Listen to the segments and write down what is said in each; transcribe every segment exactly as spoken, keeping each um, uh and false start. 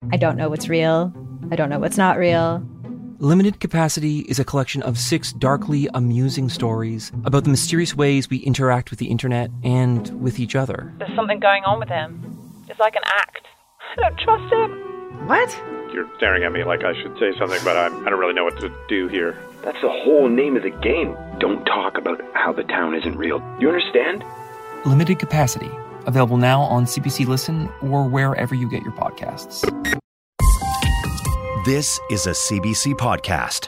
I don't know what's real. I don't know what's not real. Limited Capacity is a collection of six darkly amusing stories about the mysterious ways we interact with the internet and with each other. There's something going on with him. It's like an act. I don't trust him. What? You're staring at me like I should say something, but I, I don't really know what to do here. That's the whole name of the game. Don't talk about how the town isn't real. You understand? Limited Capacity. Available now on C B C Listen or wherever you get your podcasts. This is a C B C podcast.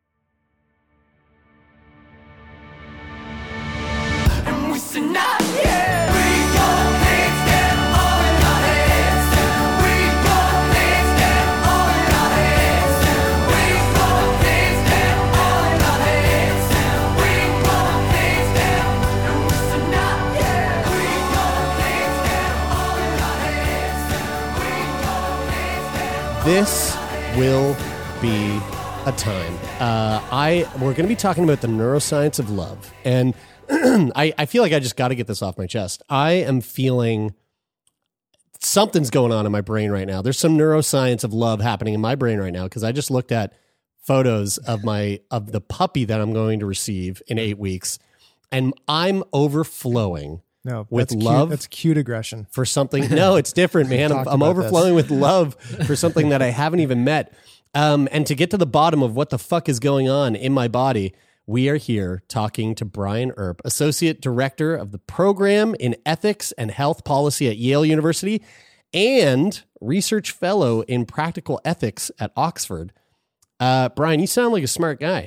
This will be a time. Uh, I we're going to be talking about the neuroscience of love, and I, I feel like I just got to get this off my chest. I am feeling something's going on in my brain right now. There's some neuroscience of love happening in my brain right now because I just looked at photos of my of the puppy that I'm going to receive in eight weeks, and I'm overflowing. No, with that's love. Cute, that's cute aggression for something. No, it's different, man. I'm, I'm overflowing this. with love for something that I haven't even met. Um, and to get to the bottom of what the fuck is going on in my body, we are here talking to Brian Earp, Associate Director of the Program in Ethics and Health Policy at Yale University and Research Fellow in Practical Ethics at Oxford. Uh, Brian, you sound like a smart guy.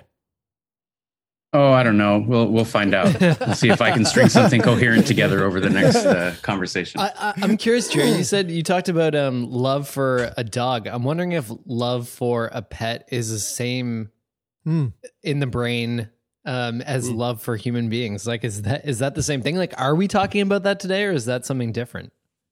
Oh, I don't know. We'll we'll find out. We'll see if I can string something coherent together over the next uh, conversation. I, I, I'm curious, Jerry. You said you talked about um, love for a dog. I'm wondering if love for a pet is the same mm. in the brain um, as mm. love for human beings. Like, is that is that the same thing? Like, are we talking about that today, or is that something different?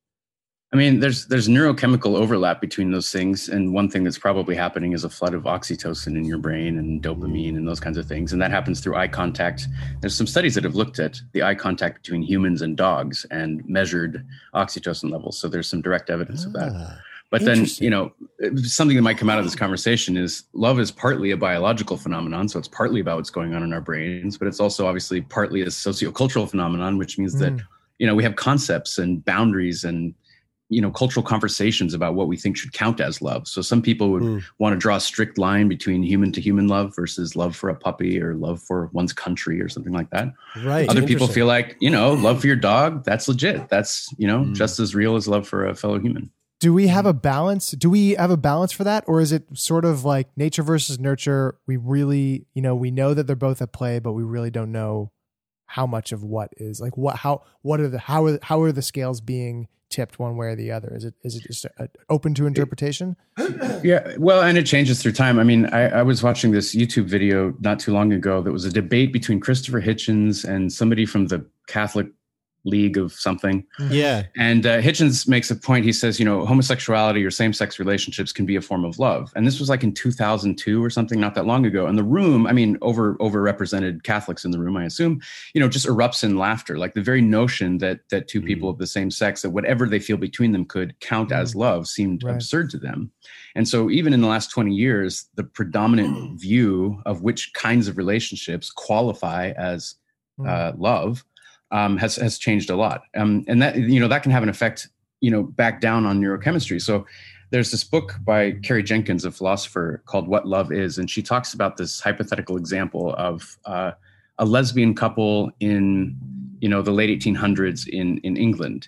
I mean, there's there's neurochemical overlap between those things, and one thing that's probably happening is a flood of oxytocin in your brain and dopamine and those kinds of things, and that happens through eye contact. There's some studies that have looked at the eye contact between humans and dogs and measured oxytocin levels, so there's some direct evidence ah, of that. But then, you know, something that might come out of this conversation is love is partly a biological phenomenon, so it's partly about what's going on in our brains, but it's also obviously partly a sociocultural phenomenon, which means mm. that, you know, we have concepts and boundaries and you know, cultural conversations about what we think should count as love. So some people would mm. want to draw a strict line between human to human love versus love for a puppy or love for one's country or something like that. Right. Other people feel like, you know, love for your dog, that's legit. That's, you know, mm. just as real as love for a fellow human. Do we have a balance? Do we have a balance for that? Or is it sort of like nature versus nurture? We really, you know, we know that they're both at play, but we really don't know how much of what is like what, how, what are the, how are, how are the scales being tipped one way or the other? Is it is it just a, a open to interpretation? Yeah, well, and it changes through time. I mean, I, I was watching this YouTube video not too long ago that was a debate between Christopher Hitchens and somebody from the Catholic League of something. Yeah. And uh, Hitchens makes a point. He says, you know, homosexuality or same-sex relationships can be a form of love. And this was like in two thousand two or something, not that long ago. And the room, I mean, over overrepresented Catholics in the room, I assume, you know, just erupts in laughter. Like the very notion that that two mm. people of the same sex, that whatever they feel between them could count mm. as love seemed right. absurd to them. And so even in the last twenty years, the predominant mm. view of which kinds of relationships qualify as mm. uh, love Um, has has changed a lot, um, and that you know that can have an effect, you know, back down on neurochemistry. So, there's this book by Carrie Jenkins, a philosopher, called "What Love Is," and she talks about this hypothetical example of uh, a lesbian couple in, you know, the late eighteen hundreds in in England,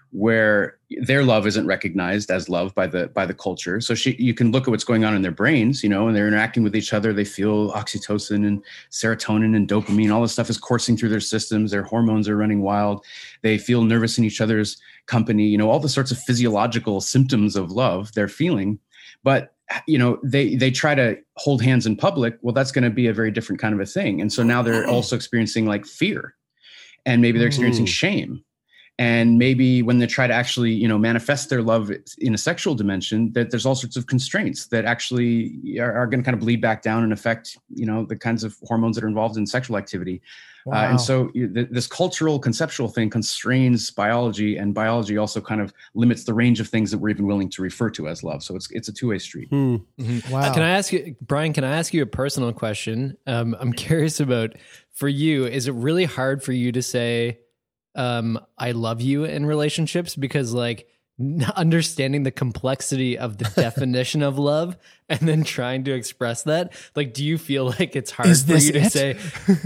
where their love isn't recognized as love by the by the culture. So she, you can look at what's going on in their brains, you know, and they're interacting with each other. They feel oxytocin and serotonin and dopamine. All this stuff is coursing through their systems. Their hormones are running wild. They feel nervous in each other's company. You know, all the sorts of physiological symptoms of love they're feeling. But you know, they they try to hold hands in public. Well, that's going to be a very different kind of a thing. And so now they're also experiencing like fear, and maybe they're experiencing shame. And maybe when they try to actually, you know, manifest their love in a sexual dimension, that there's all sorts of constraints that actually are, are going to kind of bleed back down and affect, you know, the kinds of hormones that are involved in sexual activity. Wow. Uh, and so th- this cultural conceptual thing constrains biology, and biology also kind of limits the range of things that we're even willing to refer to as love. So it's it's a two-way street. Hmm. Mm-hmm. Wow. Uh, can I ask you, Brian, can I ask you a personal question? Um, I'm curious about, for you, is it really hard for you to say, um, I love you in relationships? Because like understanding the complexity of the definition of love and then trying to express that, like, do you feel like it's hard Is for this you to it? say,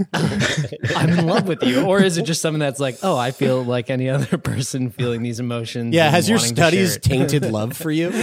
I'm in love with you? Or is it just something that's like, oh, I feel like any other person feeling these emotions? Yeah, and has your wanting to share studies it? tainted love for you?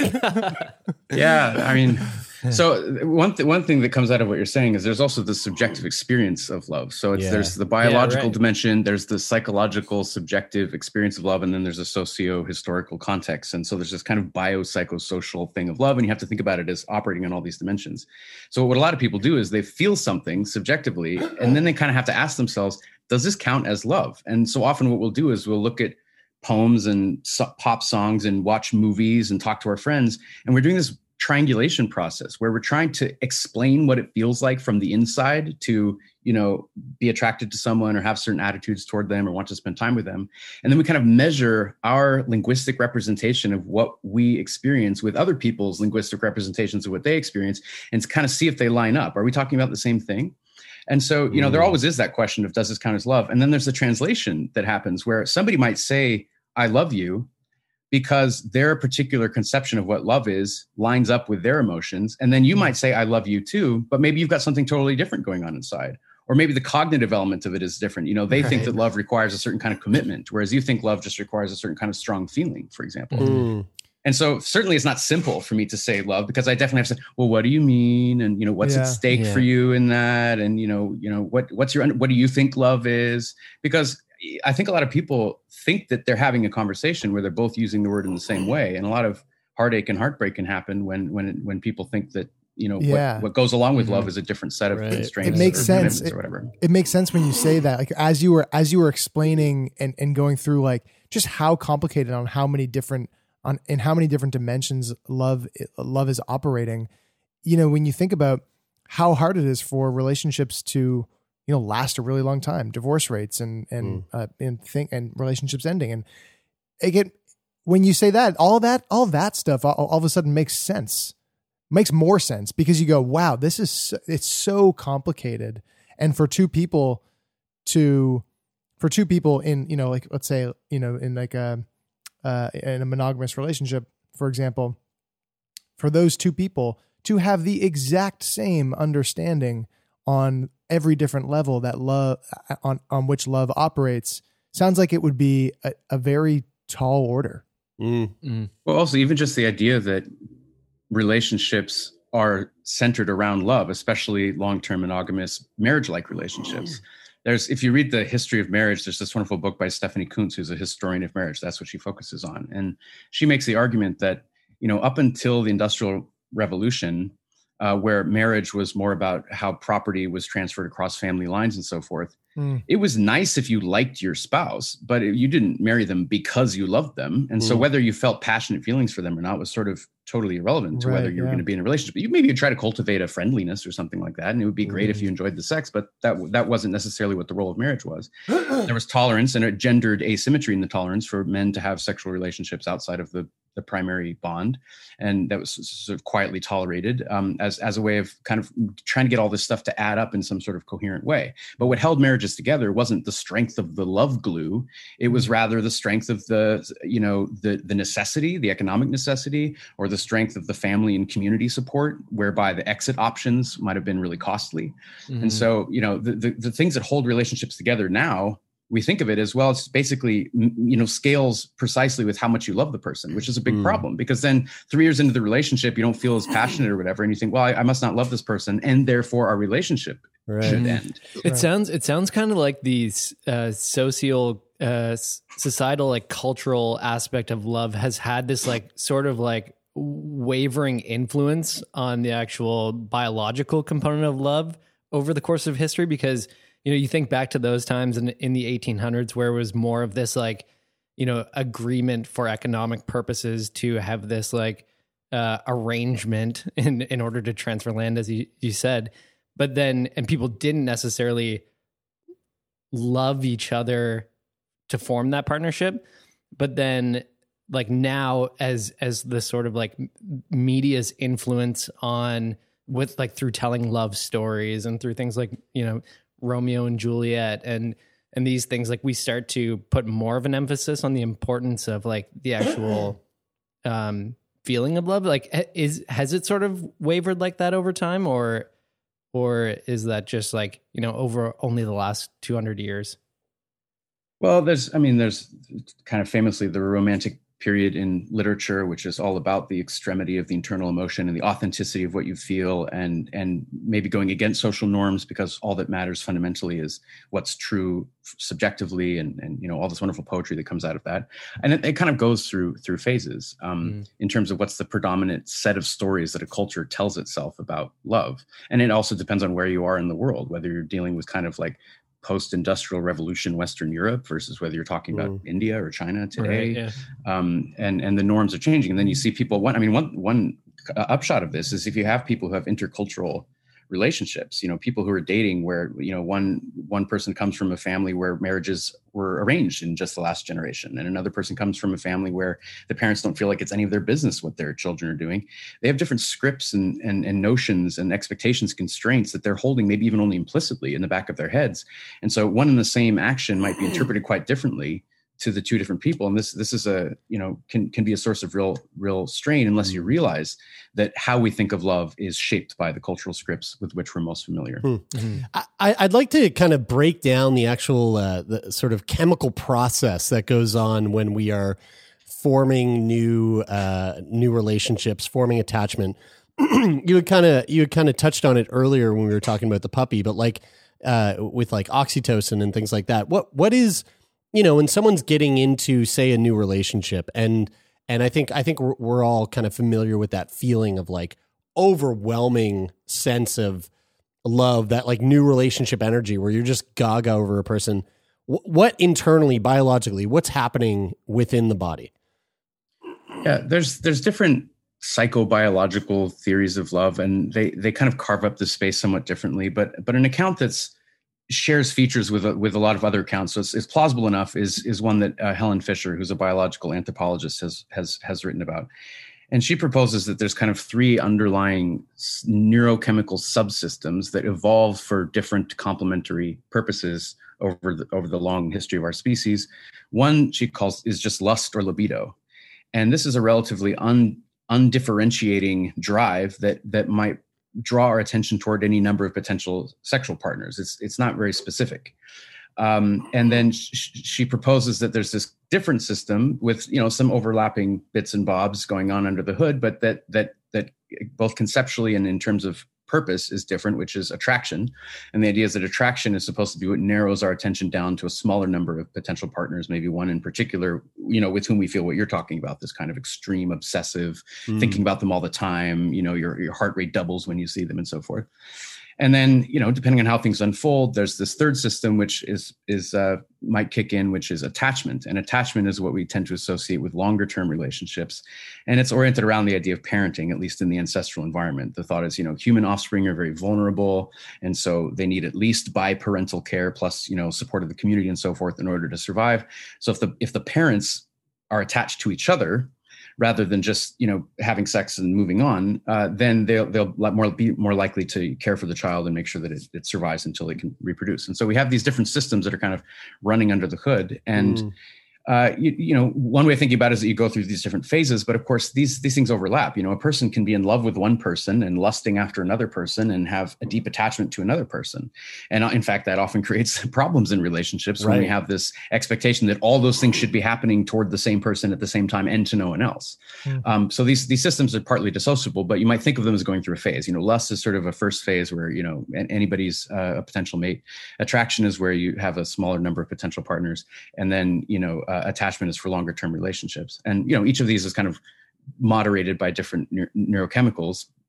Yeah, I mean, so one th- one thing that comes out of what you're saying is there's also the subjective experience of love. So it's Yeah. there's the biological Yeah, right. dimension, there's the psychological subjective experience of love, and then there's a socio-historical context. And so there's this kind of biopsychosocial thing of love, and you have to think about it as operating on all these dimensions. So what a lot of people do is they feel something subjectively, and then they kind of have to ask themselves, does this count as love? And so often what we'll do is we'll look at poems and so- pop songs and watch movies and talk to our friends, and we're doing this triangulation process where we're trying to explain what it feels like from the inside to, you know, be attracted to someone or have certain attitudes toward them or want to spend time with them. And then we kind of measure our linguistic representation of what we experience with other people's linguistic representations of what they experience, and to kind of see if they line up. Are we talking about the same thing? And so, you know, there always is that question of, does this count as love? And then there's the translation that happens where somebody might say, I love you, because their particular conception of what love is lines up with their emotions. And then you might say, I love you too, but maybe you've got something totally different going on inside. Or maybe the cognitive element of it is different. You know, they Right. think that love requires a certain kind of commitment, whereas you think love just requires a certain kind of strong feeling, for example. Mm. And so certainly it's not simple for me to say love, because I definitely have to say, well, what do you mean? And, you know, what's Yeah. at stake Yeah. for you in that? And, you know, you know, what, what's your, what do you think love is? Because I think a lot of people think that they're having a conversation where they're both using the word in the same way. And a lot of heartache and heartbreak can happen when, when, when people think that, you know, Yeah. what, what goes along with Mhm. love is a different set of Right. constraints. It makes or sense. commitments It- or whatever. It makes sense when you say that, like as you were as you were explaining and, and going through like just how complicated on how many different on in how many different dimensions love love is operating. You know, when you think about how hard it is for relationships to, you know, last a really long time, divorce rates and and Mm. uh, and think and relationships ending, and it get when you say that all that all that stuff all, all of a sudden makes sense. Makes more sense because you go, wow, this is, so, it's so complicated. And for two people to, for two people in, you know, like, let's say, you know, in like a, uh, in a monogamous relationship, for example, for those two people to have the exact same understanding on every different level that love, on, on which love operates, sounds like it would be a, a very tall order. Mm. Mm. Well, also even just the idea that relationships are centered around love, especially long-term monogamous marriage-like relationships. There's, if you read the history of marriage, there's this wonderful book by Stephanie Kuntz, who's a historian of marriage. That's what she focuses on. And she makes the argument that, you know, up until the Industrial Revolution, uh, where marriage was more about how property was transferred across family lines and so forth, Mm. it was nice if you liked your spouse, but you didn't marry them because you loved them. And so Mm. whether you felt passionate feelings for them or not was sort of totally irrelevant to Right, whether you were yeah. going to be in a relationship. You maybe you try to cultivate a friendliness or something like that, and it would be great if you enjoyed the sex, but that that wasn't necessarily what the role of marriage was. There was tolerance, and it gendered asymmetry in the tolerance for men to have sexual relationships outside of the the primary bond, and that was sort of quietly tolerated um, as as a way of kind of trying to get all this stuff to add up in some sort of coherent way. But what held marriages together wasn't the strength of the love glue; it was rather the strength of the you know the the necessity, the economic necessity, or the strength of the family and community support, whereby the exit options might have been really costly. Mhm. And so you know the, the the things that hold relationships together now, we think of it as, well, it's basically, you know, scales precisely with how much you love the person, which is a big Mm. problem, because then three years into the relationship, you don't feel as passionate or whatever. And you think, well, I, I must not love this person, and therefore our relationship Right. should end. It sounds it sounds kind of like the uh, social, uh, s- societal, like cultural aspect of love has had this like sort of like wavering influence on the actual biological component of love over the course of history. Because, you know, you think back to those times in, in the eighteen hundreds where it was more of this like, you know, agreement for economic purposes to have this like uh, arrangement in, in order to transfer land, as you, you said. But then, and people didn't necessarily love each other to form that partnership. But then like now as, as the sort of like media's influence on with like through telling love stories and through things like, you know, Romeo and Juliet and, and these things, like we start to put more of an emphasis on the importance of like the actual um, feeling of love. Like is, has it sort of wavered like that over time, or, or is that just like, you know, over only the last two hundred years? Well, there's, I mean, there's kind of famously the Romantic period in literature, which is all about the extremity of the internal emotion and the authenticity of what you feel, and and maybe going against social norms, because all that matters fundamentally is what's true subjectively, and and you know all this wonderful poetry that comes out of that. And it, it kind of goes through through phases um, mm. in terms of what's the predominant set of stories that a culture tells itself about love. And it also depends on where you are in the world, whether you're dealing with kind of like post-industrial revolution Western Europe versus whether you're talking about mm. India or China today. Right, yeah. um, and, and the norms are changing. And then you see people, one, I mean, one, one upshot of this is if you have people who have intercultural relationships, you know, people who are dating where, you know, one, one person comes from a family where marriages were arranged in just the last generation, and another person comes from a family where the parents don't feel like it's any of their business what their children are doing. They have different scripts and, and, and notions and expectations, constraints that they're holding maybe even only implicitly in the back of their heads. And so one and the same action might be interpreted quite differently to the two different people. And this, this is a, you know, can, can be a source of real, real strain unless you realize that how we think of love is shaped by the cultural scripts with which we're most familiar. Hmm. Mm-hmm. I, I'd like to kind of break down the actual, uh, the sort of chemical process that goes on when we are forming new, uh, new relationships, forming attachment. you had kind of, you had kind of touched on it earlier when we were talking about the puppy, but like, uh, with like oxytocin and things like that, what, what is, you know, when someone's getting into, say, a new relationship, and and I think I think we're, we're all kind of familiar with that feeling of like overwhelming sense of love, that like new relationship energy where you're just gaga over a person. W- what internally, biologically, what's happening within the body? Yeah, there's there's different psychobiological theories of love, and they they kind of carve up the space somewhat differently. But but an account that's shares features with a, with a lot of other accounts, so it's, it's plausible enough, is is one that uh, Helen Fisher, who's a biological anthropologist, has has has written about. And she proposes that there's kind of three underlying neurochemical subsystems that evolve for different complementary purposes over the, over the long history of our species. One she calls is just lust or libido. And this is a relatively un, undifferentiating drive that that might draw our attention toward any number of potential sexual partners. It's it's not very specific. Um, and then sh- she proposes that there's this different system with, you know, some overlapping bits and bobs going on under the hood, but that that that both conceptually and in terms of purpose is different, which is attraction. And the idea is that attraction is supposed to be what narrows our attention down to a smaller number of potential partners, maybe one in particular, you know, with whom we feel what you're talking about, this kind of extreme, obsessive, mm. thinking about them all the time, you know, your, your heart rate doubles when you see them and so forth. And then, you know, depending on how things unfold, there's this third system, which is is uh, might kick in, which is attachment. And attachment is what we tend to associate with longer term relationships. And it's oriented around the idea of parenting, at least in the ancestral environment. The thought is, you know, human offspring are very vulnerable. And so they need at least biparental care plus, you know, support of the community and so forth in order to survive. So if the if the parents are attached to each other, rather than just, you know, having sex and moving on, uh, then they'll they'll more be more likely to care for the child and make sure that it, it survives until it can reproduce. And so we have these different systems that are kind of running under the hood. And mm. uh, you, you know, one way of thinking about it is that you go through these different phases, but of course these these things overlap. You know, a person can be in love with one person and lusting after another person and have a deep attachment to another person. And in fact, that often creates problems in relationships right. when we have this expectation that all those things should be happening toward the same person at the same time and to no one else. Mm-hmm. Um, so these these systems are partly dissociable, but you might think of them as going through a phase. You know, lust is sort of a first phase where, you know, anybody's uh, a potential mate. Attraction is where you have a smaller number of potential partners. And then, you know, uh, attachment is for longer term relationships. And, you know, each of these is kind of moderated by different neur- neurochemicals.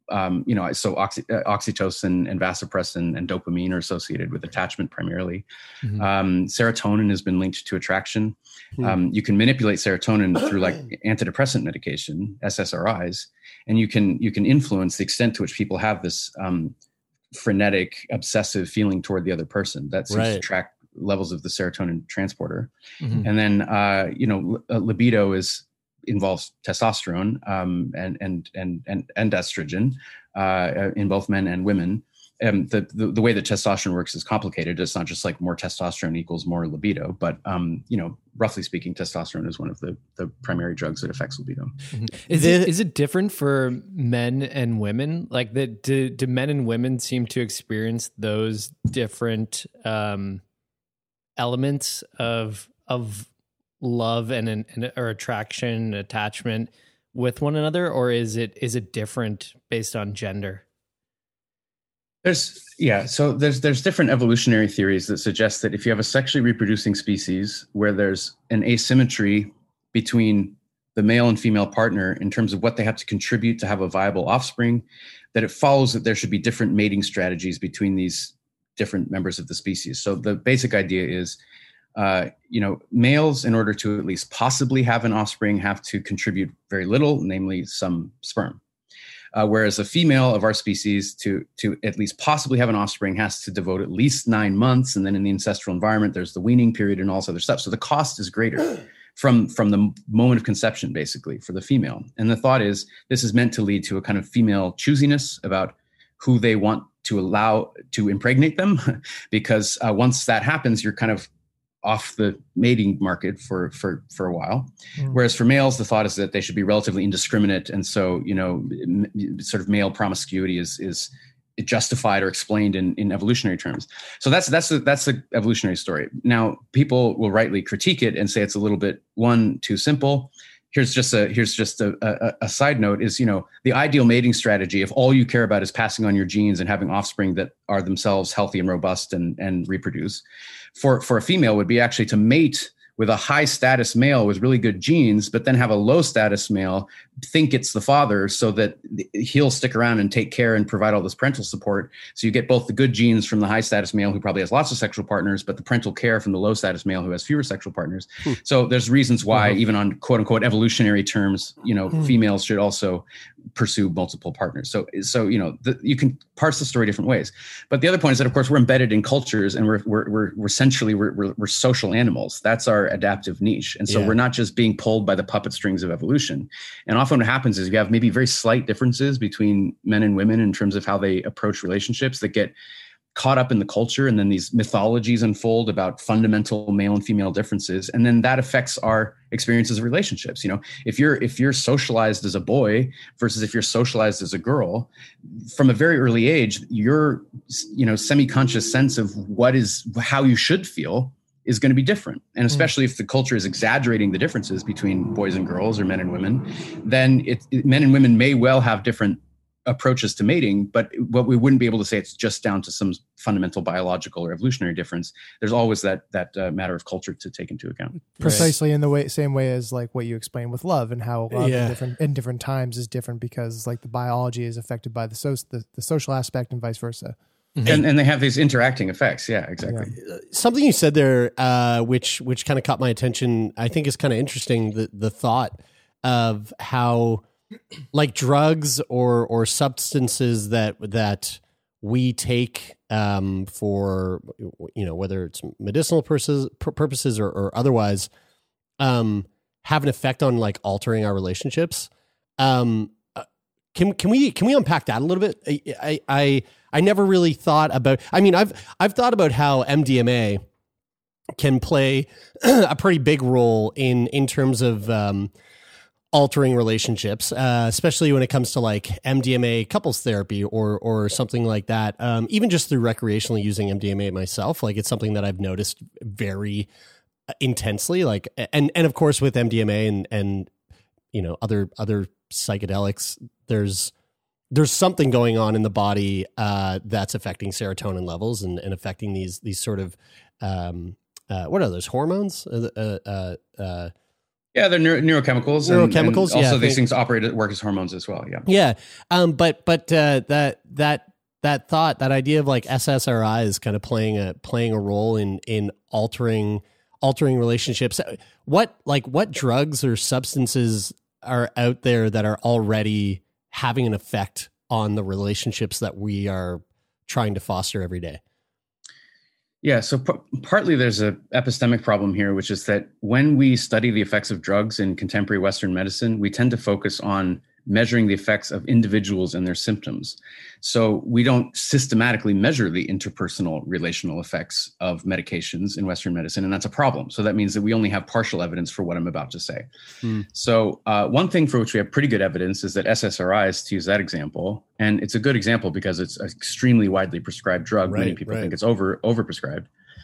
um, you know, so oxy, uh, oxytocin and vasopressin and dopamine are associated with attachment primarily. Mm-hmm. Um, serotonin has been linked to attraction. Mm-hmm. Um, you can manipulate serotonin through like antidepressant medication, S S R Is, and you can you can influence the extent to which people have this um, frenetic, obsessive feeling toward the other person. That seems right. to track levels of the serotonin transporter. Mm-hmm. And then, uh, you know, l- libido is involves testosterone um, and, and, and, and, and estrogen uh, in both men and women. Um, the, the, the way that testosterone works is complicated. It's not just like more testosterone equals more libido, but, um, you know, roughly speaking, testosterone is one of the, the primary drugs that affects libido. Mm-hmm. Is it, is it different for men and women? Like that, do, do men and women seem to experience those different um, elements of, of love and, and or attraction, attachment with one another? Or is it, is it different based on gender? There's yeah, so there's there's different evolutionary theories that suggest that if you have a sexually reproducing species where there's an asymmetry between the male and female partner in terms of what they have to contribute to have a viable offspring, that it follows that there should be different mating strategies between these different members of the species. So the basic idea is, uh, you know, males, in order to at least possibly have an offspring, have to contribute very little, namely some sperm. Uh, whereas a female of our species, to to at least possibly have an offspring, has to devote at least nine months. And then in the ancestral environment, there's the weaning period and all this other stuff. So the cost is greater from, from the moment of conception, basically, for the female. And the thought is this is meant to lead to a kind of female choosiness about who they want to allow to impregnate them. Because uh, once that happens, you're kind of off the mating market for for for a while. Mm. Whereas for males, the thought is that they should be relatively indiscriminate, and so, you know, m- sort of male promiscuity is is justified or explained in, in evolutionary terms. So that's that's the, that's the evolutionary story. Now, people will rightly critique it and say it's a little bit one too simple. Here's just a here's just a, a, a side note is, you know, the ideal mating strategy, if all you care about is passing on your genes and having offspring that are themselves healthy and robust and, and reproduce, for, for a female would be actually to mate with a high status male with really good genes, but then have a low status male think it's the father so that he'll stick around and take care and provide all this parental support. So you get both the good genes from the high status male who probably has lots of sexual partners, but the parental care from the low status male who has fewer sexual partners. Hmm. So there's reasons why, mm-hmm. even on quote unquote evolutionary terms, you know, hmm. females should also pursue multiple partners. So, so you know, the, you can parse the story different ways. But the other point is that, of course, we're embedded in cultures, and we're we're we're, we're essentially we're, we're we're social animals. That's our adaptive niche, and so yeah. we're not just being pulled by the puppet strings of evolution. And often what happens is you have maybe very slight differences between men and women in terms of how they approach relationships that get caught up in the culture, and then these mythologies unfold about fundamental male and female differences, and then that affects our experiences of relationships. You know, if you're if you're socialized as a boy versus if you're socialized as a girl, from a very early age, your you know semi-conscious sense of what is how you should feel is going to be different. And especially if the culture is exaggerating the differences between boys and girls or men and women, then it, it, men and women may well have different approaches to mating, but what we wouldn't be able to say it's just down to some fundamental biological or evolutionary difference. There's always that that uh, matter of culture to take into account. Precisely right. in the way, same way as like what you explained with love, and how love yeah. in different in different times is different because like the biology is affected by the so the, the social aspect and vice versa. Mm-hmm. And, and they have these interacting effects. Yeah, exactly. Yeah. Something you said there, uh, which which kind of caught my attention, I think is kind of interesting. The the thought of how, like, drugs or or substances that that we take um, for, you know, whether it's medicinal purposes, purposes or, or otherwise, um, have an effect on like altering our relationships. Um, can can we can we unpack that a little bit? I I. I I never really thought about, I mean, I've, I've thought about how M D M A can play a pretty big role in, in terms of, um, altering relationships, uh, especially when it comes to like M D M A couples therapy or, or something like that. Um, even just through recreationally using M D M A myself, like it's something that I've noticed very intensely, like, and, and of course with M D M A and, and, you know, other, other psychedelics, there's, there's something going on in the body uh, that's affecting serotonin levels and, and affecting these these sort of um, uh, what are those hormones? Uh, uh, uh, Yeah, they're neuro- neurochemicals. And, Neurochemicals, and also, yeah, these think- things operate at work as hormones as well. Yeah. Yeah, um, but but uh, that that that thought, that idea of like S S R Is kind of playing a playing a role in in altering altering relationships. What like what drugs or substances are out there that are already having an effect on the relationships that we are trying to foster every day? Yeah, so p- partly there's a epistemic problem here, which is that when we study the effects of drugs in contemporary Western medicine, we tend to focus on measuring the effects of individuals and their symptoms. So we don't systematically measure the interpersonal relational effects of medications in Western medicine, and that's a problem. So that means that we only have partial evidence for what I'm about to say. Hmm. So uh, one thing for which we have pretty good evidence is that S S R Is, to use that example, and it's a good example because it's an extremely widely prescribed drug. Right, Many people right. think it's over overprescribed.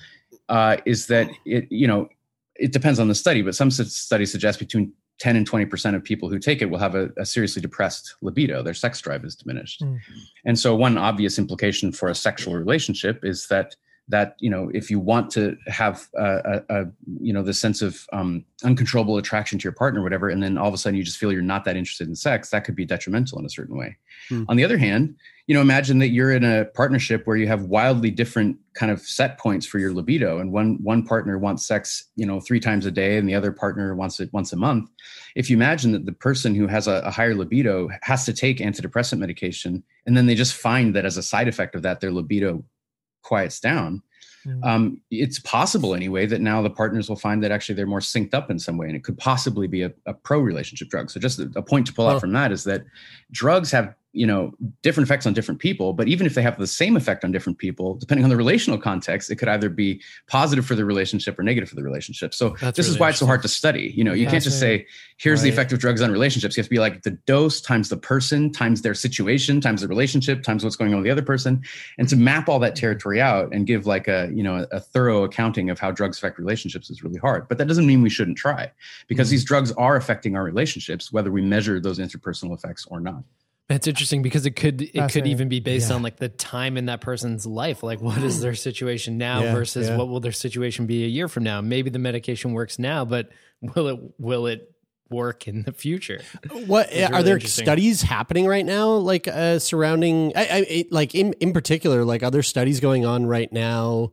Uh, is that it? You know, it depends on the study, but some studies suggest between ten and twenty percent of people who take it will have a, a seriously depressed libido. Their sex drive is diminished. Mm. And so one obvious implication for a sexual relationship is that, that, you know, if you want to have a, a, a you know, the sense of um, uncontrollable attraction to your partner, or whatever, and then all of a sudden you just feel you're not that interested in sex, that could be detrimental in a certain way. Mm. On the other hand, you know, imagine that you're in a partnership where you have wildly different kind of set points for your libido, and one one partner wants sex, you know, three times a day, and the other partner wants it once a month. If you imagine that the person who has a, a higher libido has to take antidepressant medication, and then they just find that as a side effect of that, their libido quiets down. Mm. Um, it's possible anyway that now the partners will find that actually they're more synced up in some way, and it could possibly be a, a pro-relationship drug. So just a, a point to pull Well, out from that is that drugs have, you know, different effects on different people, but even if they have the same effect on different people, depending on the relational context, it could either be positive for the relationship or negative for the relationship. So That's this really is why it's so hard to study. You know, you Yeah, can't just that's say, here's the Right. effect of drugs on relationships. You have to be like the dose times the person times their situation times the relationship times what's going on with the other person. And to map all that territory out and give like a, you know, a, a thorough accounting of how drugs affect relationships is really hard. But that doesn't mean we shouldn't try, because Mhm. these drugs are affecting our relationships, whether we measure those interpersonal effects or not. It's interesting because it could it could Fascinating. even be based Yeah. on like the time in that person's life. Like, what is their situation now Yeah, versus yeah. what will their situation be a year from now? Maybe the medication works now, but will it will it work in the future? What It's are really there interesting. studies happening right now, like uh, surrounding? I, I it, like in in particular, like are there studies going on right now,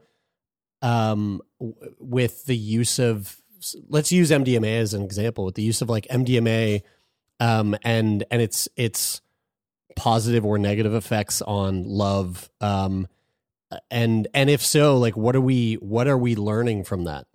um, w- with the use of, let's use M D M A as an example, with the use of like M D M A, um, and and it's it's positive or negative effects on love, um, and and if so, like what are we what are we learning from that?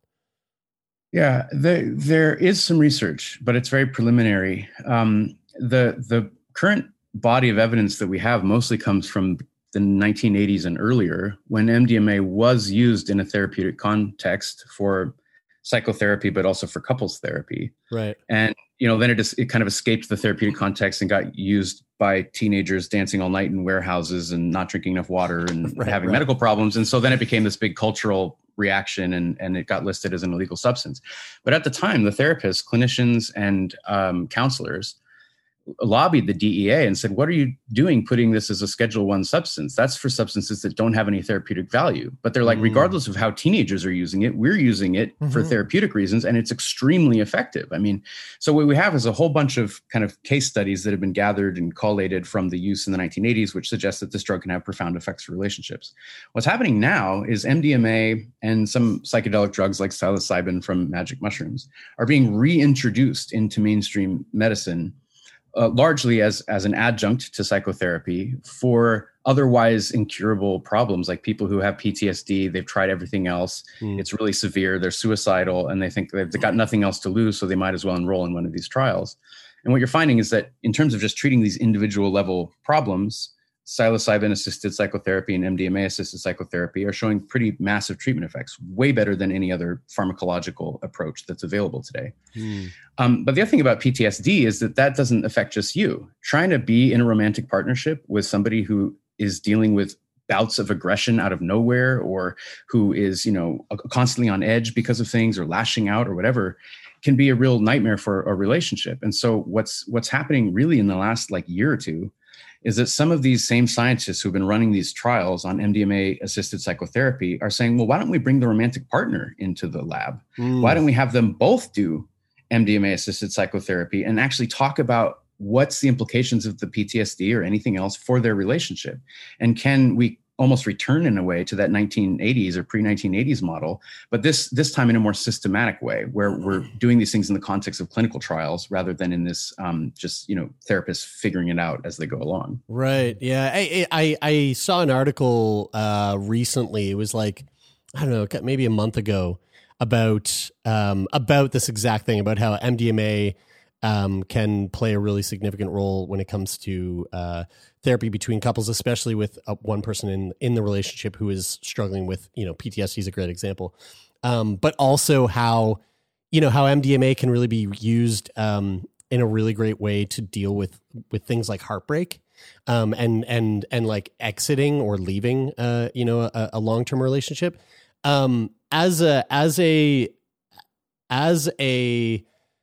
Yeah, there there is some research, but it's very preliminary. Um, the the current body of evidence that we have mostly comes from the nineteen eighties and earlier, when M D M A was used in a therapeutic context for psychotherapy, but also for couples therapy. Right. And you know, then it just, it kind of escaped the therapeutic context and got used by teenagers dancing all night in warehouses and not drinking enough water and Right, having right. medical problems. And so then it became this big cultural reaction, and, and it got listed as an illegal substance. But at the time, the therapists, clinicians, and um, counselors lobbied the D E A and said, what are you doing putting this as a Schedule One substance? That's for substances that don't have any therapeutic value. But they're like, Mm. regardless of how teenagers are using it, we're using it for Mhm. therapeutic reasons, and it's extremely effective. I mean, so what we have is a whole bunch of kind of case studies that have been gathered and collated from the use in the nineteen eighties, which suggests that this drug can have profound effects for relationships. What's happening now is M D M A and some psychedelic drugs like psilocybin from magic mushrooms are being reintroduced into mainstream medicine, Uh, largely as as an adjunct to psychotherapy for otherwise incurable problems, like people who have P T S D. They've tried everything else. Mm. It's really severe. They're suicidal, and they think they've got nothing else to lose, so they might as well enroll in one of these trials. And what you're finding is that in terms of just treating these individual level problems, psilocybin-assisted psychotherapy and M D M A-assisted psychotherapy are showing pretty massive treatment effects, way better than any other pharmacological approach that's available today. Mm. Um, but the other thing about P T S D is that that doesn't affect just you. Trying to be in a romantic partnership with somebody who is dealing with bouts of aggression out of nowhere, or who is, you know, constantly on edge because of things, or lashing out or whatever, can be a real nightmare for a relationship. And so what's what's happening really in the last like year or two is that some of these same scientists who've been running these trials on M D M A-assisted psychotherapy are saying, well, why don't we bring the romantic partner into the lab? Mm. Why don't we have them both do M D M A assisted psychotherapy and actually talk about what's the implications of the P T S D or anything else for their relationship. And can we almost return in a way to that nineteen eighties or pre nineteen eighties model, but this this time in a more systematic way, where we're doing these things in the context of clinical trials rather than in this um, just, you know, therapists figuring it out as they go along. Right. Yeah. I I, I saw an article uh, recently. It was like, I don't know, maybe a month ago, about um, about this exact thing, about how M D M A um, can play a really significant role when it comes to uh, therapy between couples, especially with uh, one person in in the relationship who is struggling with, you know, P T S D is a great example, um, but also how, you know, how M D M A can really be used um, in a really great way to deal with with things like heartbreak. Um, and and and like exiting or leaving, uh, you know, a, a long term relationship. Um, as a as a as a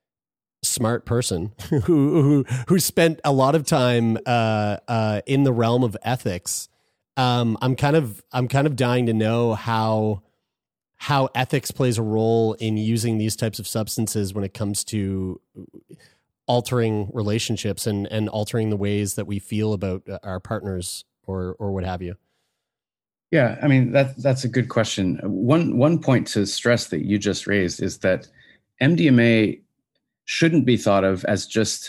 smart person who who who spent a lot of time uh, uh, in the realm of ethics, um, I'm kind of I'm kind of dying to know how how ethics plays a role in using these types of substances when it comes to altering relationships and and altering the ways that we feel about our partners or or what have you. Yeah, I mean, that that's a good question. One one point to stress that you just raised is that M D M A shouldn't be thought of as just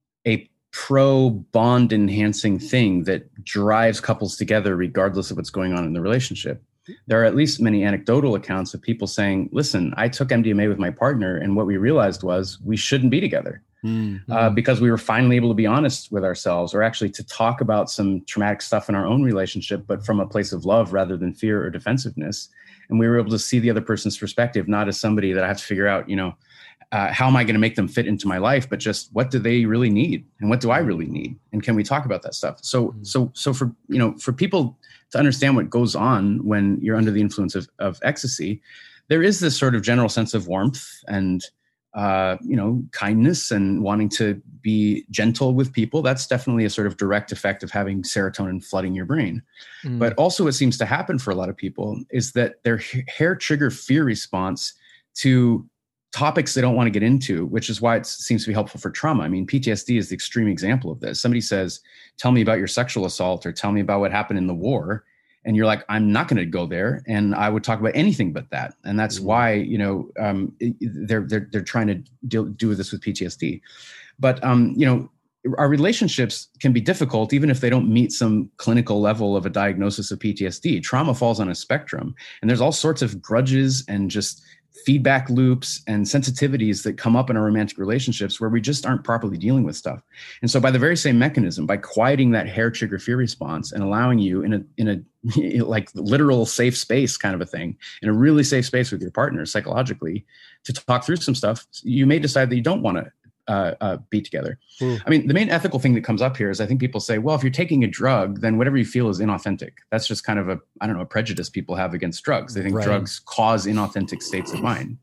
a pro bond enhancing thing that drives couples together regardless of what's going on in the relationship. There are at least many anecdotal accounts of people saying, listen, I took M D M A with my partner, and what we realized was we shouldn't be together. Mm-hmm. Uh, because we were finally able to be honest with ourselves, or actually to talk about some traumatic stuff in our own relationship, but from a place of love rather than fear or defensiveness. And we were able to see the other person's perspective, not as somebody that I have to figure out, you know, uh, how am I going to make them fit into my life, but just what do they really need? And what do I really need? And can we talk about that stuff? So, mm-hmm. so, so for, you know, for people to understand what goes on when you're under the influence of, of ecstasy, there is this sort of general sense of warmth and Uh, you know, kindness and wanting to be gentle with people. That's definitely a sort of direct effect of having serotonin flooding your brain. Mm. But also what seems to happen for a lot of people is that their hair trigger fear response to topics they don't want to get into, which is why it seems to be helpful for trauma. I mean, P T S D is the extreme example of this. Somebody says, tell me about your sexual assault or tell me about what happened in the war. And you're like, I'm not going to go there, and I would talk about anything but that. And that's mm-hmm. why, you know, um, they're they're they're trying to deal, do this with P T S D. But um, you know, our relationships can be difficult even if they don't meet some clinical level of a diagnosis of P T S D. Trauma falls on a spectrum, and there's all sorts of grudges and just feedback loops and sensitivities that come up in our romantic relationships where we just aren't properly dealing with stuff. And so by the very same mechanism, by quieting that hair trigger fear response and allowing you in a, in a like literal safe space kind of a thing, in a really safe space with your partner psychologically to talk through some stuff, you may decide that you don't want to uh, uh, be together. Mm. I mean, the main ethical thing that comes up here is I think people say, well, if you're taking a drug, then whatever you feel is inauthentic. That's just kind of a, I don't know, a prejudice people have against drugs. They think right. drugs cause inauthentic states of mind.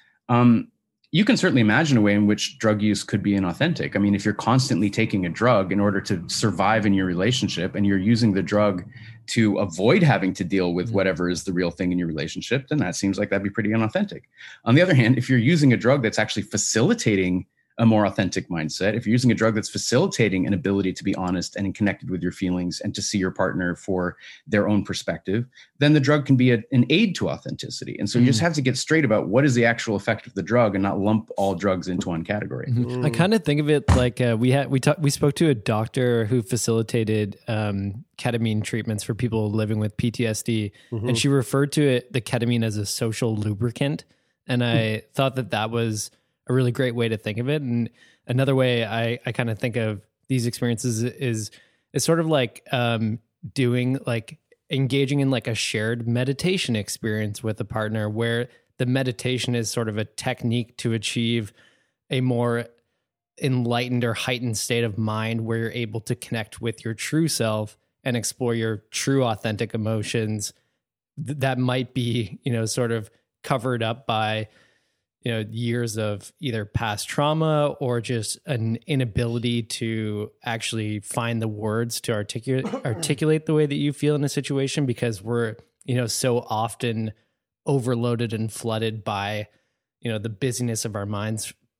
Um, you can certainly imagine a way in which drug use could be inauthentic. I mean, if you're constantly taking a drug in order to survive in your relationship and you're using the drug to avoid having to deal with whatever is the real thing in your relationship, then that seems like that'd be pretty inauthentic. On the other hand, if you're using a drug that's actually facilitating a more authentic mindset, if you're using a drug that's facilitating an ability to be honest and connected with your feelings and to see your partner for their own perspective, then the drug can be a, an aid to authenticity. And so mm. you just have to get straight about what is the actual effect of the drug and not lump all drugs into one category. Mm-hmm. I kind of think of it like uh, we had we talked we spoke to a doctor who facilitated um, ketamine treatments for people living with P T S D, mm-hmm. and she referred to it the ketamine as a social lubricant, and I mm. thought that that was a really great way to think of it. And another way I, I kind of think of these experiences is, is sort of like um, doing like engaging in like a shared meditation experience with a partner where the meditation is sort of a technique to achieve a more enlightened or heightened state of mind where you're able to connect with your true self and explore your true authentic emotions th- that might be, you know, sort of covered up by, you know, years of either past trauma or just an inability to actually find the words to articulate articulate the way that you feel in a situation, because we're, you know, so often overloaded and flooded by, you know, the busyness of our minds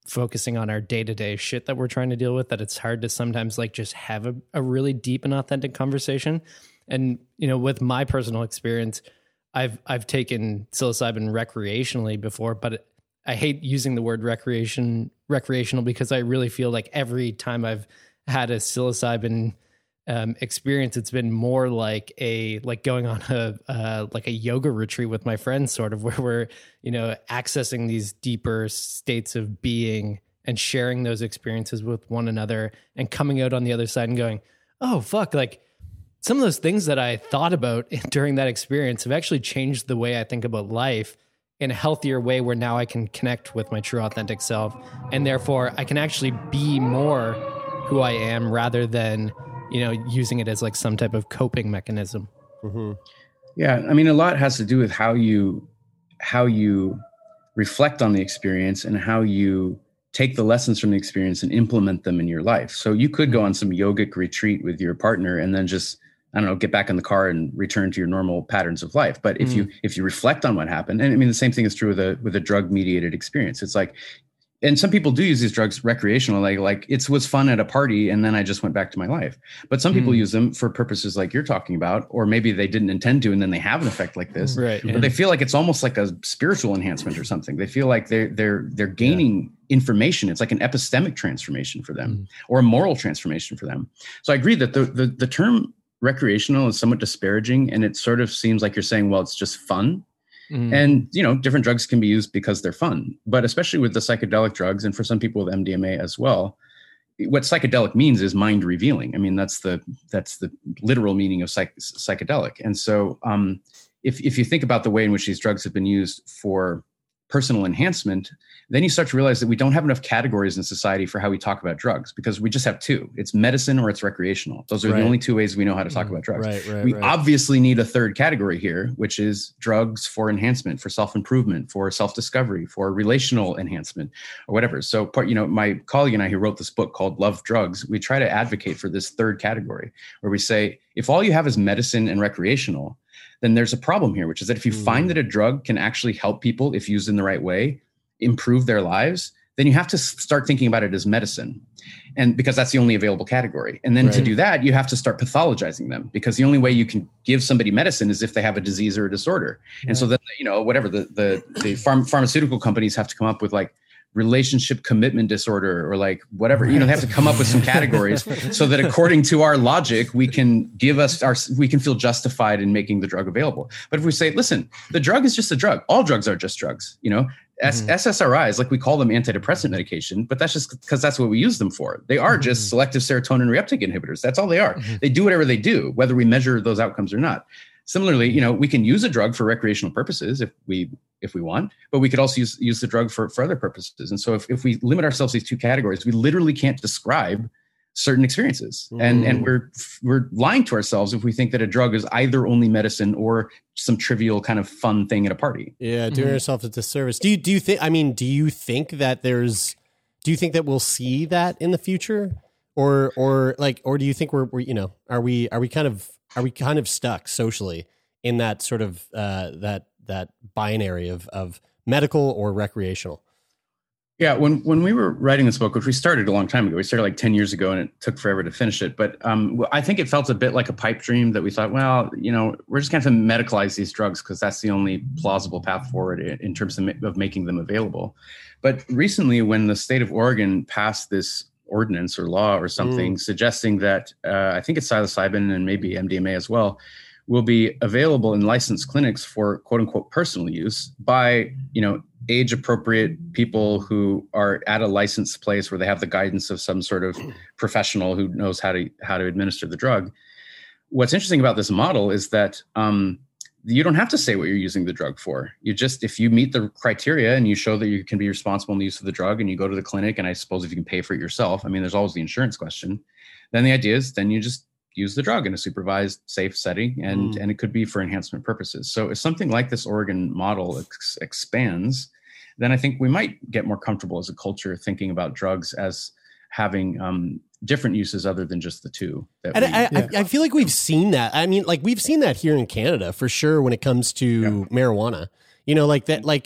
focusing on our day-to-day shit that we're trying to deal with, that it's hard to sometimes like just have a, a really deep and authentic conversation. And, you know, with my personal experience, I've, I've taken psilocybin recreationally before, but I hate using the word recreation, recreational, because I really feel like every time I've had a psilocybin um, experience, it's been more like a, like going on a, uh, like a yoga retreat with my friends, sort of, where we're, you know, accessing these deeper states of being and sharing those experiences with one another and coming out on the other side and going, oh, fuck, like some of those things that I thought about during that experience have actually changed the way I think about life in a healthier way, where now I can connect with my true authentic self. And therefore I can actually be more who I am, rather than, you know, using it as like some type of coping mechanism. Mm-hmm. Yeah. I mean, a lot has to do with how you, how you reflect on the experience and how you take the lessons from the experience and implement them in your life. So you could go on some yogic retreat with your partner and then just, I don't know, get back in the car and return to your normal patterns of life. But if mm. you if you reflect on what happened, and I mean the same thing is true with a with a drug mediated experience. It's like, and some people do use these drugs recreational, like like it was fun at a party and then I just went back to my life. But some mm. people use them for purposes like you're talking about, or maybe they didn't intend to and then they have an effect like this. Right. But Yeah. they feel like it's almost like a spiritual enhancement or something. They feel like they're they're they're gaining yeah. information. It's like an epistemic transformation for them, mm. or a moral transformation for them. So I agree that the the, the term recreational is somewhat disparaging, and it sort of seems like you're saying, well, it's just fun. Mm. And, you know, different drugs can be used because they're fun, but especially with the psychedelic drugs, and for some people with M D M A as well, what psychedelic means is mind revealing. I mean, that's the, that's the literal meaning of psych- psychedelic. And so um, if, if you think about the way in which these drugs have been used for personal enhancement, then you start to realize that we don't have enough categories in society for how we talk about drugs, because we just have two. It's medicine or it's recreational. Those are right. the only two ways we know how to talk mm, about drugs. Right, right, we right. obviously need a third category here, which is drugs for enhancement, for self-improvement, for self-discovery, for relational enhancement, or whatever. So part, you know, my colleague and I, who wrote this book called Love Drugs, we try to advocate for this third category, where we say, if all you have is medicine and recreational, then there's a problem here, which is that if you mm. find that a drug can actually help people, if used in the right way, improve their lives, then you have to start thinking about it as medicine. And because that's the only available category. And then right. to do that, you have to start pathologizing them, because the only way you can give somebody medicine is if they have a disease or a disorder. Right. And so then, you know, whatever the, the, the pharm- pharmaceutical companies have to come up with, like, relationship commitment disorder, or like whatever, you know, they have to come up with some categories so that according to our logic, we can give us our, we can feel justified in making the drug available. But if we say, listen, the drug is just a drug, all drugs are just drugs, you know, S- mm-hmm. S S R Is, like we call them antidepressant medication, but that's just because that's what we use them for. They are mm-hmm. just selective serotonin reuptake inhibitors. That's all they are. Mm-hmm. They do whatever they do, whether we measure those outcomes or not. Similarly, you know, we can use a drug for recreational purposes if we if we want, but we could also use, use the drug for, for other purposes. And so if, if we limit ourselves to these two categories, we literally can't describe certain experiences. Mm. And and we're we're lying to ourselves if we think that a drug is either only medicine or some trivial kind of fun thing at a party. Yeah, doing mm-hmm. yourself a disservice. Do you do you think I mean, do you think that there's do you think that we'll see that in the future? Or or like or do you think we're, we're you know, are we are we kind of are we kind of stuck socially in that sort of uh, that that binary of of medical or recreational? Yeah, when when we were writing this book, which we started a long time ago, we started like ten years ago, and it took forever to finish it. But um, I think it felt a bit like a pipe dream that we thought, well, you know, we're just going to have to medicalize these drugs because that's the only plausible path forward in terms of, of making them available. But recently, when the state of Oregon passed this ordinance or law or something mm. suggesting that uh, I think it's psilocybin and maybe M D M A as well will be available in licensed clinics for quote unquote personal use by, you know, age appropriate people who are at a licensed place where they have the guidance of some sort of professional who knows how to how to administer the drug. What's interesting about this model is that um, you don't have to say what you're using the drug for. You just, if you meet the criteria and you show that you can be responsible in the use of the drug and you go to the clinic, and I suppose if you can pay for it yourself, I mean, there's always the insurance question, then the idea is then you just use the drug in a supervised, safe setting, and, mm. and it could be for enhancement purposes. So if something like this Oregon model ex- expands, then I think we might get more comfortable as a culture thinking about drugs as having um, different uses other than just the two. That and we, I, yeah. I, I feel like we've seen that. I mean, like we've seen that here in Canada for sure when it comes to yeah. marijuana. You know, like that. Like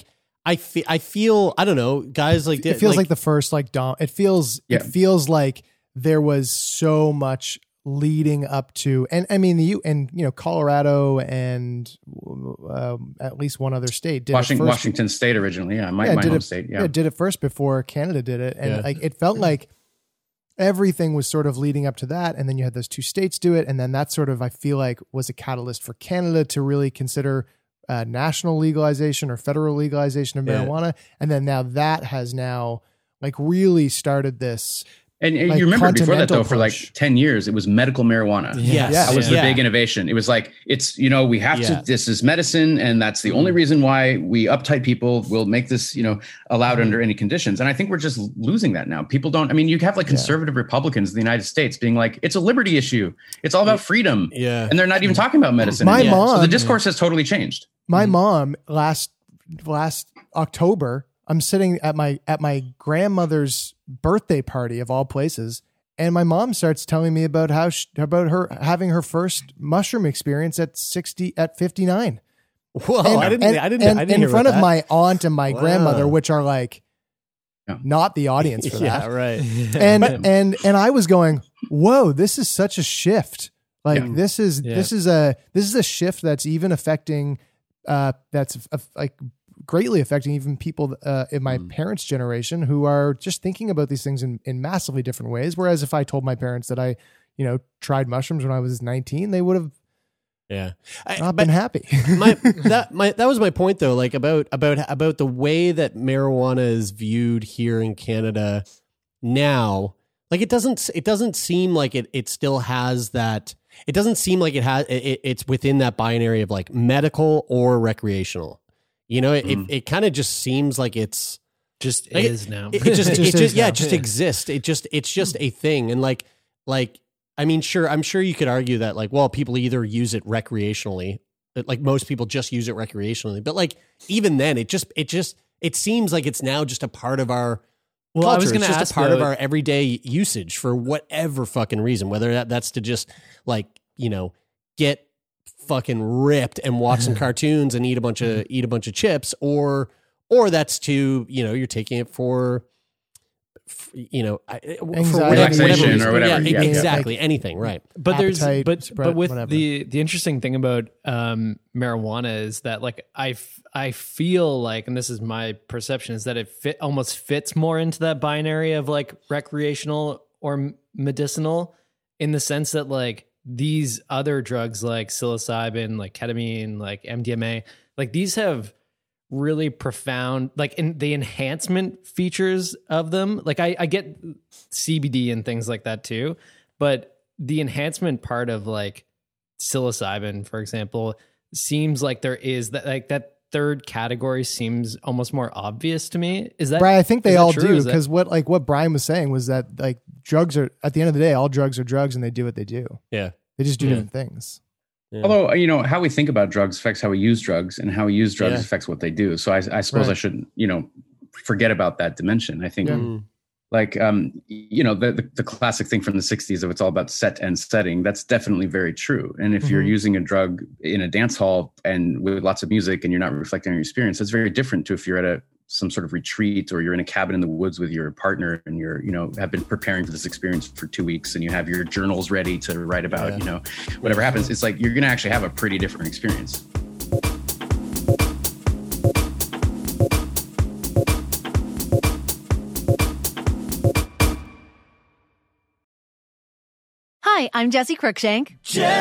I feel, I feel, I don't know, guys like it feels like, like the first like dom. It feels Yeah. it feels like there was so much leading up to, and I mean the U and you know Colorado and um, at least one other state did Washington, it first. Washington State originally, yeah, my, Yeah, my did home it, state, yeah. yeah, did it first before Canada did it, and Yeah. like it felt like everything was sort of leading up to that, and then you had those two states do it, and then that sort of I feel like was a catalyst for Canada to really consider uh, national legalization or federal legalization of Yeah. marijuana, and then now that has now like really started this. And, and like, you remember before that though, continental for like push. ten years, it was medical marijuana. Yes. Yeah. That was Yeah. the big innovation. It was like, it's, you know, we have Yeah. to, this is medicine. And that's the only reason why we uptight people will make this, you know, allowed under any conditions. And I think we're just losing that now. People don't, I mean, you have like conservative Republicans in the United States being like, it's a liberty issue. It's all about freedom. Yeah. And they're not even talking about medicine. My anymore. mom- So the discourse has totally changed. My mom last last October, I'm sitting at my at my grandmother's birthday party of all places, and my mom starts telling me about how she, about her having her first mushroom experience at sixty at fifty-nine. Whoa, and, I didn't, and, I didn't, and I didn't in hear front about of that. my aunt and my Wow. grandmother, which are like Yeah. not the audience for yeah, that. right. And and and I was going, whoa, this is such a shift. Like Yeah. this is Yeah. this is a this is a shift that's even affecting uh that's uh, like greatly affecting even people uh, in my parents' generation who are just thinking about these things in, in massively different ways. Whereas if I told my parents that I, you know, tried mushrooms when I was nineteen, they would have Yeah. I, not but been happy. my that my that was my point though, like about about about the way that marijuana is viewed here in Canada now. Like it doesn't it doesn't seem like it it still has that. It doesn't seem like it has it, it's within that binary of like medical or recreational. You know, it Mm. it, it kind of just seems like it's Just like is now. It, it just, It it just just, is yeah, now. it just Yeah. exists. It just, it's just a thing. And like, like, I mean, sure, I'm sure you could argue that like, well, people either use it recreationally, that, like most people just use it recreationally, but like, even then it just, it just, it seems like it's now just a part of our Well, culture. I was gonna it's just ask, a part of though- our everyday usage for whatever fucking reason, whether that, that's to just like, you know, get fucking ripped and watch some cartoons and eat a bunch of eat a bunch of chips, or or that's to, you know, you're taking it for, f- you know, I- for Anxiety. Relaxation reason. or whatever. Yeah, Yeah, exactly. Anything, right? But there's Appetite, but spread, but with whatever. the the interesting thing about um marijuana is that like I f- I feel like, and this is my perception, is that it fit almost fits more into that binary of like recreational or m- medicinal, in the sense that like these other drugs like psilocybin, like ketamine, like M D M A, like these have really profound, like in the enhancement features of them. Like I, I get C B D and things like that too, but the enhancement part of like psilocybin, for example, seems like there is that, like that third category seems almost more obvious to me. Is that Brian, I think is they that all true? do, Is that- because what like what Brian was saying was that like drugs are, at the end of the day, all drugs are drugs, and they do what they do. Yeah. They just do Yeah. different things. Yeah. Although, you know, how we think about drugs affects how we use drugs, and how we use drugs Yeah. affects what they do. So I, I suppose Right. I shouldn't, you know, forget about that dimension. I think Yeah. Mm. like, um, you know, the, the, the classic thing from the sixties of it's all about set and setting. That's definitely very true. And if you're Mhm. using a drug in a dance hall and with lots of music and you're not reflecting on your experience, that's very different to if you're at a some sort of retreat, or you're in a cabin in the woods with your partner and you're, you know, have been preparing for this experience for two weeks and you have your journals ready to write about, Yeah. you know, whatever happens. It's like, you're going to actually have a pretty different experience. Hi, I'm Jesse Cruikshank.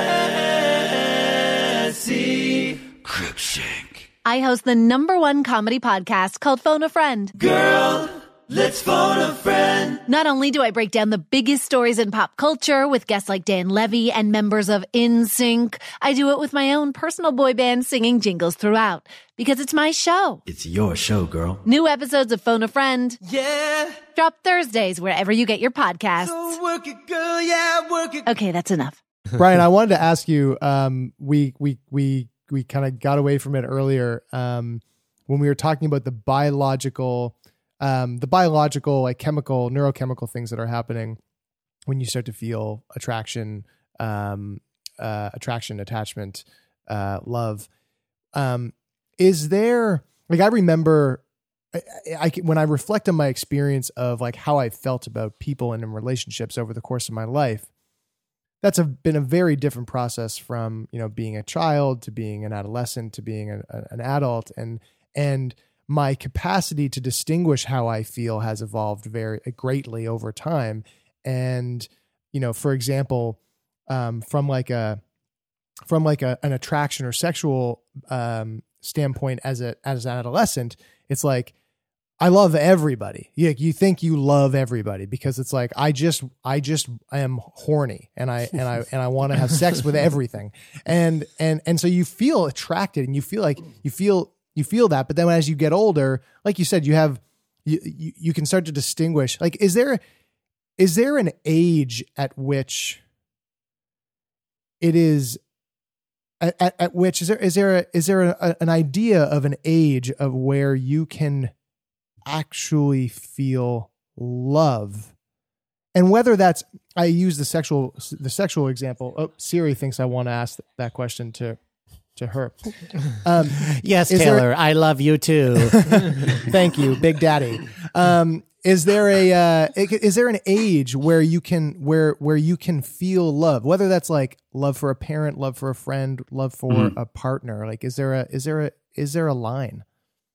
Jesse Cruikshank. I host the number one comedy podcast called Phone a Friend. Girl, let's phone a friend. Not only do I break down the biggest stories in pop culture with guests like Dan Levy and members of N Sync, I do it with my own personal boy band singing jingles throughout, because it's my show. It's your show, girl. New episodes of Phone a Friend Yeah. drop Thursdays wherever you get your podcasts. So work it, girl. Yeah, work it. Okay, that's enough. Brian, I wanted to ask you. Um, we we we we kind of got away from it earlier um, when we were talking about the biological, um, the biological, like chemical, neurochemical things that are happening when you start to feel attraction, um, uh, attraction, attachment, uh, love. Um, is there like I remember I, I when I reflect on my experience of like how I felt about people and in relationships over the course of my life, that's a, been a very different process from, you know, being a child to being an adolescent to being a, a, an adult. And, and my capacity to distinguish how I feel has evolved very greatly over time. And, you know, for example, um, from like a, from like a, an attraction or sexual, um, standpoint as a, as an adolescent, it's like, I love everybody. You, you think you love everybody because it's like, I just, I just I am horny and I, and I, and I want to have sex with everything. And, and, and so you feel attracted and you feel like you feel, you feel that. But then as you get older, like you said, you have, you, you, you can start to distinguish, like, is there, is there an age at which it is at, at, at which is there, is there, a, is there a, an idea of an age of where you can actually feel love? And whether that's, I use the sexual, the sexual example. Oh, Siri thinks I want to ask that question to, to her. Um, yes, Taylor, there, I love you too. Thank you, Big Daddy. Um, is there a, uh, is there an age where you can, where, where you can feel love, whether that's like love for a parent, love for a friend, love for mm. a partner? Like, is there a, is there a, is there a line?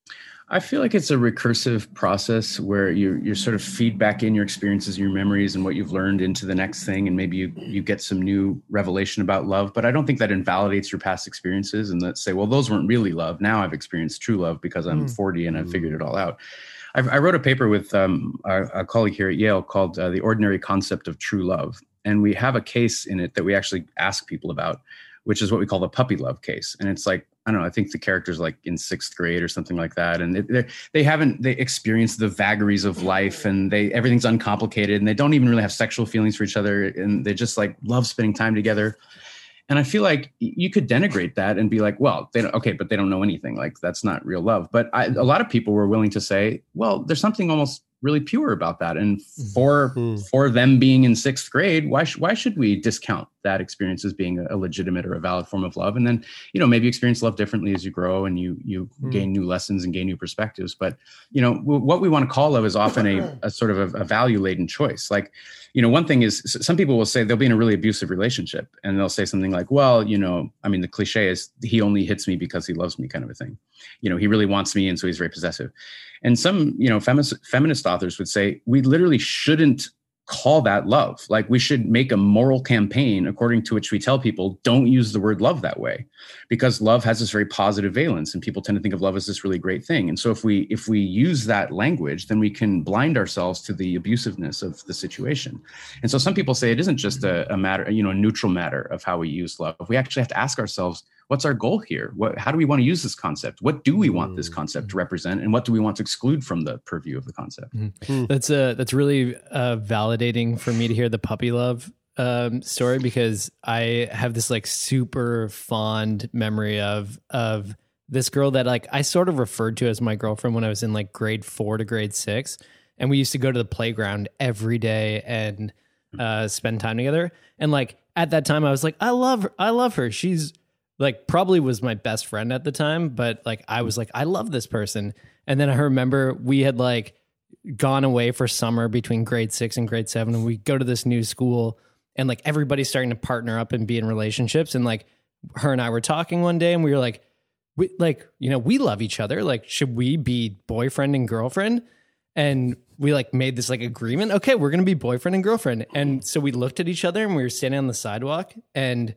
I feel like it's a recursive process where you you sort of feed back in your experiences, your memories, and what you've learned into the next thing, and maybe you you get some new revelation about love. But I don't think that invalidates your past experiences and let's say, well, those weren't really love. Now I've experienced true love because I'm mm. forty and I've figured it all out. I've, I wrote a paper with um, a, a colleague here at Yale called uh, The Ordinary Concept of True Love. And we have a case in it that we actually ask people about, which is what we call the puppy love case. And it's like, I don't know, I think the character's like in sixth grade or something like that. And they they haven't, they experienced the vagaries of life and they, everything's uncomplicated and they don't even really have sexual feelings for each other. And they just like love spending time together. And I feel like you could denigrate that and be like, well, they don't, okay, but they don't know anything. Like that's not real love. But I, a lot of people were willing to say, well, there's something almost really pure about that. And for mm-hmm. for them being in sixth grade, why sh- why should we discount that experience as being a, a legitimate or a valid form of love? And then, you know, maybe experience love differently as you grow and you you mm-hmm. gain new lessons and gain new perspectives. But, you know, w- what we want to call love is often a, a sort of a, a value-laden choice. Like, you know, one thing is some people will say they'll be in a really abusive relationship and they'll say something like, well, you know, I mean, the cliche is he only hits me because he loves me kind of a thing. You know, he really wants me. And so he's very possessive. And some, you know, feminist, feminist authors would say we literally shouldn't call that love. Like we should make a moral campaign according to which we tell people don't use the word love that way, because love has this very positive valence and people tend to think of love as this really great thing. And so if we if we use that language, then we can blind ourselves to the abusiveness of the situation. And so some people say it isn't just a, a matter, you know, a neutral matter of how we use love. We actually have to ask ourselves, what's our goal here? What, how do we want to use this concept? What do we want this concept to represent? And what do we want to exclude from the purview of the concept? Mm-hmm. That's uh, that's really uh, validating for me to hear the puppy love um, story, because I have this like super fond memory of of this girl that like I sort of referred to as my girlfriend when I was in like grade four to grade six. And we used to go to the playground every day and uh, spend time together. And like at that time I was like, I love her. I love her. She's like probably was my best friend at the time, but like I was like, I love this person. And then I remember we had like gone away for summer between grade six and grade seven, and we go to this new school and like everybody's starting to partner up and be in relationships. And like her and I were talking one day and we were like, we like, you know, we love each other. Like, should we be boyfriend and girlfriend? And we like made this like agreement. Okay, we're going to be boyfriend and girlfriend. And so we looked at each other and we were standing on the sidewalk and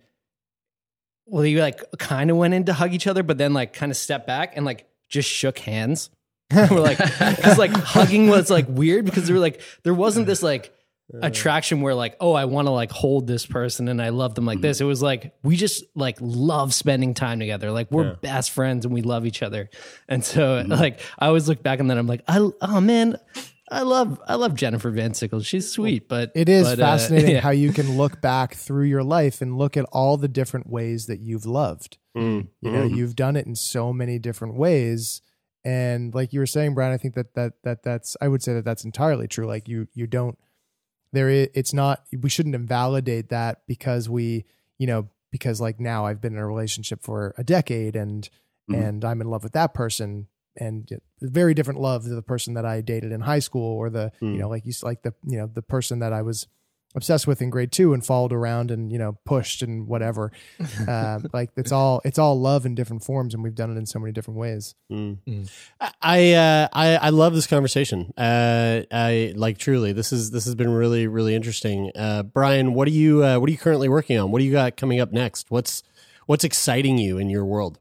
well, we like kind of went in to hug each other, but then like kind of stepped back and like just shook hands. We're like, because like hugging was like weird because there were like, there wasn't this like attraction where like, oh, I want to like hold this person and I love them like mm-hmm. this. It was like, we just like love spending time together. Like we're yeah. best friends and we love each other. And so mm-hmm. like, I always look back and then I'm like, I, oh man, I love I love Jennifer Van Sickle. She's sweet, but it is but, fascinating uh, yeah. how you can look back through your life and look at all the different ways that you've loved. Mm. You know, mm. you've done it in so many different ways, and like you were saying, Brian, I think that that that that's I would say that that's entirely true. Like you you don't there is it's not we shouldn't invalidate that because we you know because like now I've been in a relationship for a decade and mm. and I'm in love with that person. and very different love to the person that I dated in high school, or the, Mm. you know, like you s- like the, you know, the person that I was obsessed with in grade two and followed around and, you know, pushed and whatever. uh, like it's all, it's all love in different forms. And we've done it in so many different ways. Mm. I, uh, I, I love this conversation. Uh, I like truly, this is, this has been really, really interesting. Uh, Brian, what are you, uh, what are you currently working on? What do you got coming up next? What's, what's exciting you in your world?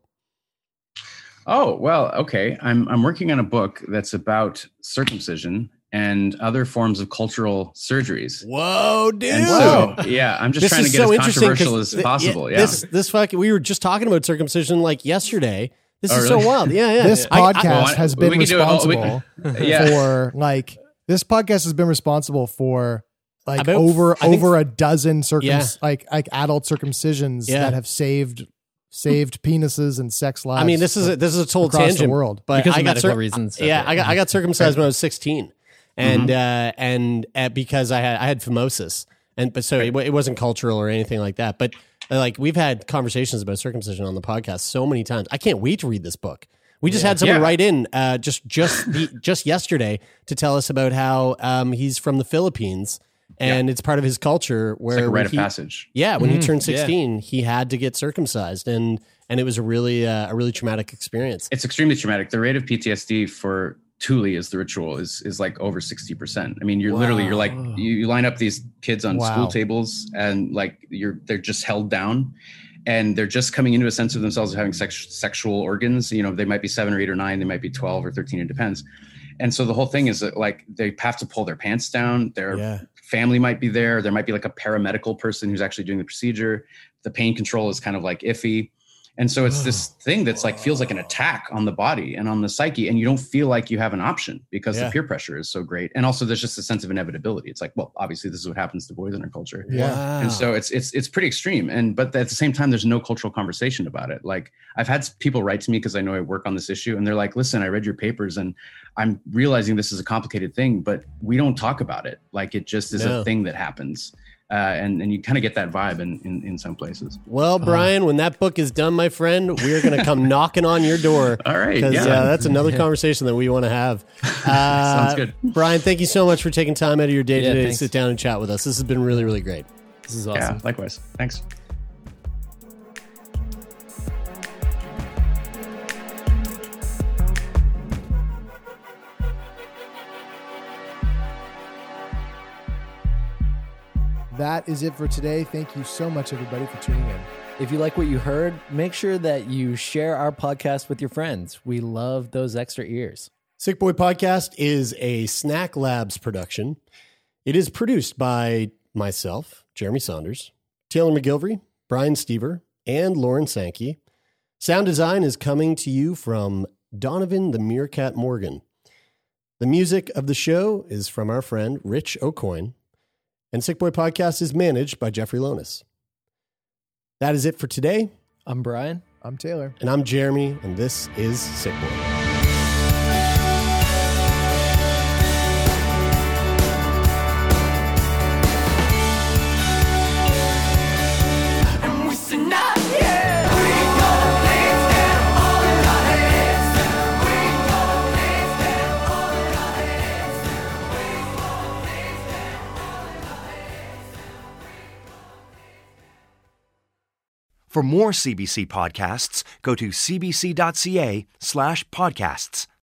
Oh, well, okay. I'm I'm working on a book that's about circumcision and other forms of cultural surgeries. Whoa, dude. And so, yeah, I'm just This trying to is get so as interesting controversial 'cause as th- possible. Yeah. This, this fucking, we were just talking about circumcision like yesterday. This Oh, is really? so wild. Yeah, yeah. This I- I- podcast Well, I- has we been can do it all- we- responsible Yeah. for like, this podcast has been responsible for like About- over, I think- over a dozen circum, Yeah. like, like adult circumcisions Yeah. that have saved, saved penises and sex lives. I mean, this is a, this is a total across tangent, the world. but Because I of got medical cir- reasons. Yeah, I got I got circumcised when I was sixteen, and Mm-hmm. uh, and uh, because I had I had phimosis, and but so it, it wasn't cultural or anything like that. But uh, like we've had conversations about circumcision on the podcast so many times. I can't wait to read this book. We just had someone Yeah. write in uh, just just the, just yesterday to tell us about how um, he's from the Philippines. And it's part of his culture where It's like a when rite of he- passage. Yeah, when he Mm, turned yeah. sixteen, he had to get circumcised, and and it was a really uh, a really traumatic experience. It's extremely traumatic. The rate of P T S D for Thule is the ritual is is like over sixty percent. I mean, you're literally you're like you, you line up these kids on Wow. school tables and like you're they're just held down and they're just coming into a sense of themselves of having sex, sexual organs. You know, they might be seven or eight or nine, they might be twelve or thirteen, it depends. And so the whole thing is that like they have to pull their pants down. Their Yeah. family might be there. There might be like a paramedical person who's actually doing the procedure. The pain control is kind of like iffy. And so it's this thing that's like feels like an attack on the body and on the psyche, and you don't feel like you have an option because Yeah. the peer pressure is so great. And also there's just a sense of inevitability. It's like, well, obviously this is what happens to boys in our culture. Yeah. Wow. And so it's it's it's pretty extreme. And but at the same time, there's no cultural conversation about it. Like I've had people write to me because I know I work on this issue, and they're like, "Listen, I read your papers, and I'm realizing this is a complicated thing, but we don't talk about it. Like it just is No. a thing that happens." Uh, and and you kind of get that vibe in, in in some places. Well, Brian, when that book is done, my friend, we're going to come knocking on your door. All right, Because yeah. uh, that's another conversation that we want to have. Uh, Sounds good. Brian, thank you so much for taking time out of your day Yeah, today to thanks. sit down and chat with us. This has been really, really great. This is awesome. Yeah, likewise. Thanks. That is it for today. Thank you so much, everybody, for tuning in. If you like what you heard, make sure that you share our podcast with your friends. We love those extra ears. Sick Boy Podcast is a Snack Labs production. It is produced by myself, Jeremy Saunders, Taylor McGilvery, Brian Stever, and Lauren Sankey. Sound design is coming to you from Donovan the Meerkat Morgan. The music of the show is from our friend Rich O'Coin. And Sick Boy Podcast is managed by Jeffrey Lonis. That is it for today. I'm Brian. I'm Taylor. And I'm Jeremy, and this is Sick Boy. For more C B C podcasts, go to cbc.ca slash podcasts.